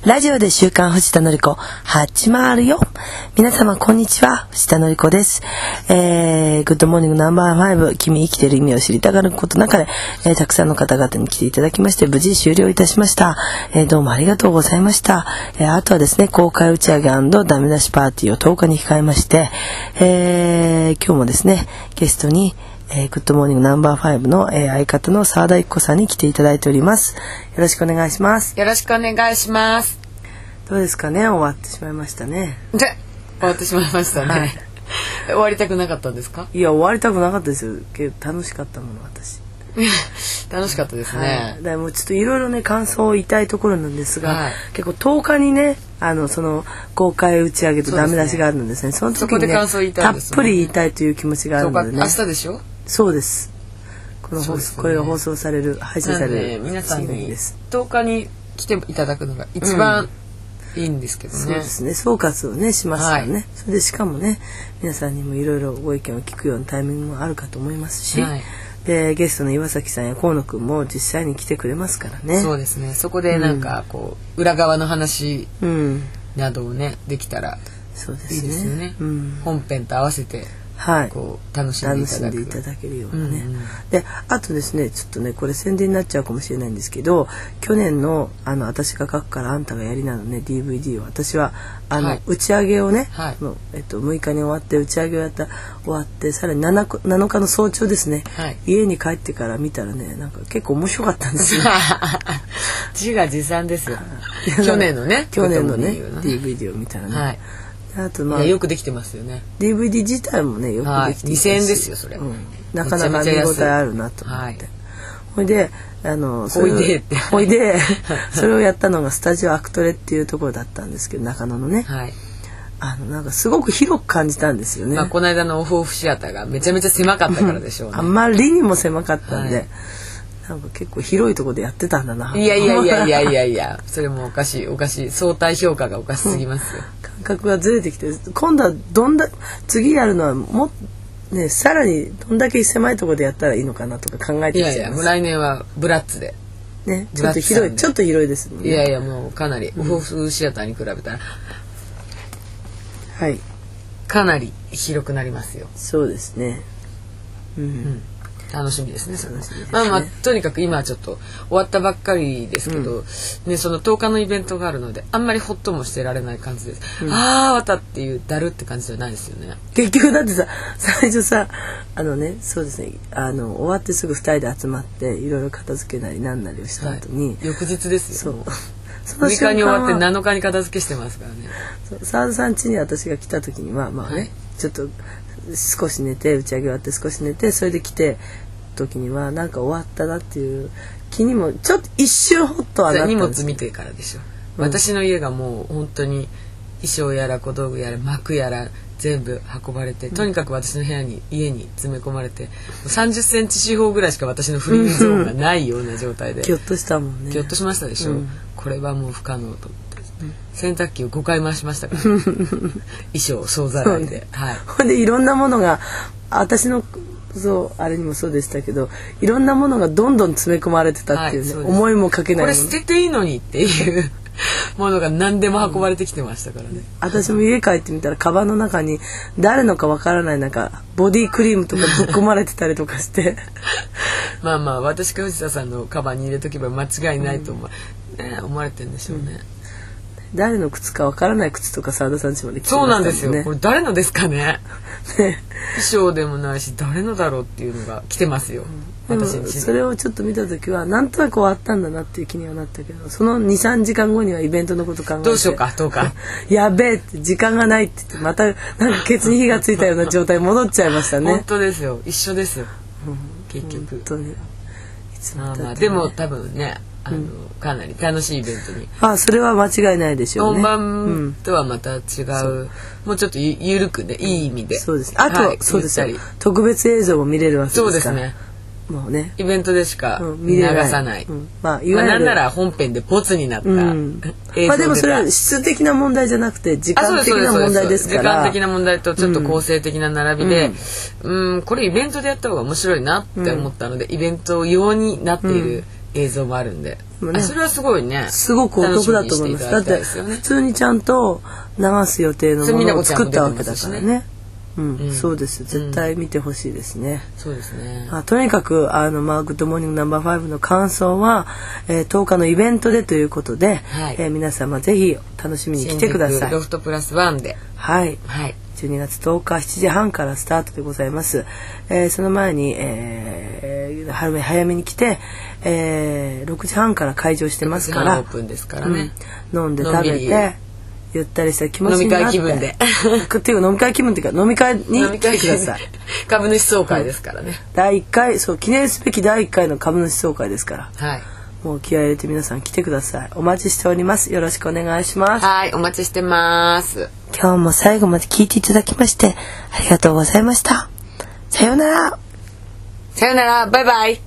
ラジオで週刊藤田紀子始まるよ。皆様こんにちは、藤田紀子です。グッドモーニングナンバー5、君生きてる意味を知りたがることなかで、たくさんの方々に来ていただきまして無事終了いたしました。どうもありがとうございました。あとはですね、公開打ち上げ&ダメ出しパーティーを10日に控えまして、今日もですねゲストにグッドモーニングナンバー5の、相方の澤田一子さんに来ていただいております。よろしくお願いします。 よろしくお願いします。 どうですかね、終わってしまいましたね。 終わってしまいましたね、はい、終わりたくなかったんですか？ いや、終わりたくなかったですよ。けど楽しかったもの、私楽しかったですね、 はい、だからもうちょっといろいろね感想を言いたいところなんですが、はい、結構10日にねその公開打ち上げとダメ出しがあるんですね。その時にねたっぷり言いたいという気持ちがあるのでね。 明日でしょ？ そうです。これが放送される、配信される、 皆さんに10日に来ていただくのが一番、いいんですけどね。 そうですね、総括をねしますからね、はい、それでしかもね皆さんにもいろいろご意見を聞くようなタイミングもあるかと思いますし、はい、でゲストの岩崎さんや河野くんも実際に来てくれますからね。 そうですね、そこでなんかこう、裏側の話などをねできたらいいですよね、本編と合わせてこう楽しんでいただけるようなね、であとですねちょっとねこれ宣伝になっちゃうかもしれないんですけど、去年の私が書くからあんたがやりなのね DVD を私は打ち上げをね、6日に終わって打ち上げを終わってさらに 7日の早朝ですね、家に帰ってから見たらねなんか結構面白かったんですよ自画自賛ですよ去年のね DVD を見たらね、あとよくできてますよね。 DVD 自体もねよくできてますし、 2000円ですよそれ、 なかなか見応えあるなと思って、ほいでほいでそれをやったのがスタジオアクトレっていうところだったんですけど、中野のね、なんかすごく広く感じたんですよね。 この間のオフオフシアターがめちゃめちゃ狭かったからでしょうね、 あんまりにも狭かったんで、なんか結構広いところでやってたんだな。 いやそれもおかしい相対評価がおかしすぎますよ、 感覚がずれてきて、今度は次やるのはもねさらにどんだけ狭いところでやったらいいのかなとか考えてきちゃいます。 もう来年はブラッツでね、ちょっと広いですもんね。 いやもうかなりオフオフシアターに比べたら、かなり広くなりますよ。 そうですね、 楽しみですね。とにかく今はちょっと終わったばっかりですけど、その10日のイベントがあるのであんまりホッともしてられない感じです、終わったっていうだるって感じじゃないですよね。 結局だってさ、最初さそうですね、終わってすぐ2人で集まっていろいろ片付けなりなんなりをした後に、 翌日ですよ。 そ 6日に終わって7日に片付けしてますからね。 澤田さん家に私が来た時にはちょっと少し寝て、打ち上げ終わって少し寝て、それで来て時にはなんか終わったなっていう気にもちょっと一瞬ホッとはなったんです。 荷物見てからでしょ、私の家がもう本当に衣装やら小道具やら幕やら全部運ばれて、とにかく私の家に詰め込まれて、30センチ四方ぐらいしか私のフリーゾーンがないような状態でぎょっとしたもんね。 ぎょっとしましたでしょ、これはもう不可能と思って、洗濯機を5回回しましたから衣装総ざらいで、 ほんでいろんなものが私のあれにもそうでしたけど、いろんなものがどんどん詰め込まれてたっていうね、思いもかけないもの、 これ捨てていいのにっていうものが何でも運ばれてきてましたからね、 私も家帰ってみたらカバンの中に誰のかわからないなんかボディクリームとかぶっ込まれてたりとかして私か藤田さんのカバンに入れとけば間違いないと思われてるんでしょうね、 誰の靴かわからない靴とか澤田さんちまで来てましたもんね。 そうなんですよ、これ誰のですかね衣装でもないし誰のだろうっていうのが来てますよ、私に。 それをちょっと見た時はなんとなく終わったんだなっていう気にはなったけど、その 2,3 時間後にはイベントのこと考えて、 どうしようかどうかやべえって時間がないって言ってまたなんかケツに火がついたような状態に戻っちゃいましたね。 本当ですよ、一緒ですよ、結局本当にでも多分ねかなり楽しいイベントに、 それは間違いないでしょうね。 本番とはまた違う、もうちょっとゆるくね、いい意味で。 そうです。あと、そうですよ、特別映像も見れるわけですから。 そうですね、 もうねイベントでしか流さない、なんなら本編でボツになった映像でもそれは質的な問題じゃなくて時間的な問題ですから、 時間的な問題とちょっと構成的な並びで、これイベントでやった方が面白いなって思ったので、イベント用になっている映像もあるんで、 ね、それはすごいね。 すごくお得だと思います。だって普通にちゃんと流す予定のものを作ったわけだからね。そうです。絶対見てほしいですね。 そうですね。 とにかくグッドモーニングナンバー5の感想は、10日のイベントでということで、皆様ぜひ楽しみに来てください。 新宿ロフトプラス1で。 はい。12月10日7時半からスタートでございます。その前に、早めに来て、6時半から開場してますから、 オープンですからね。 飲んで食べて。ゆったりした気持ちになって飲み会気分でっていうか飲み会気分っていうか飲み会に来てください。 株主総会ですからね。 第1回記念すべき第1回の株主総会ですから、もう気合い入れて皆さん来てください。お待ちしております。よろしくお願いします。 はい、お待ちしてます。 今日も最後まで聞いていただきましてありがとうございました。さようなら。 さようなら、バイバイ。